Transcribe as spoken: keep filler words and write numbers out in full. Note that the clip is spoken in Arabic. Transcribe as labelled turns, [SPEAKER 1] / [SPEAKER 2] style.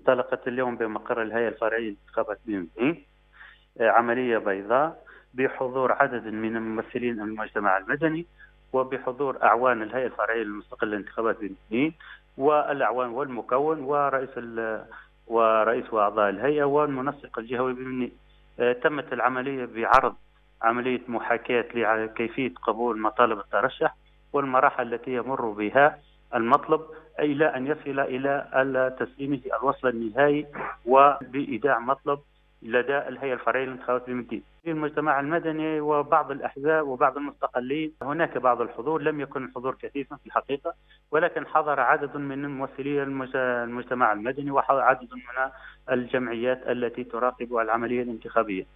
[SPEAKER 1] انطلقت اليوم بمقر الهيئة الفرعية للانتخابات بمدينة عملية بيضاء بحضور عدد من الممثلين من المجتمع المدني، وبحضور أعوان الهيئة الفرعية المستقلة للانتخابات بمدينة، والأعوان والمكون ورئيس ورئيس وأعضاء الهيئة والمنسق الجهوي بمدينة. تمت العملية بعرض عملية محاكاة لكيفية قبول مطالب الترشح والمراحل التي يمر بها المطلب إلى أن يصل إلى تسليمه الوصل النهائي وبإيداع مطلب لدى الهيئة الفرعية للانتخابات بمدينة. المجتمع المدني وبعض الأحزاب وبعض المستقلين هناك بعض الحضور، لم يكن الحضور كثيفا في الحقيقة، ولكن حضر عدد من ممثلي المجتمع المدني وعدد من الجمعيات التي تراقب العملية الانتخابية.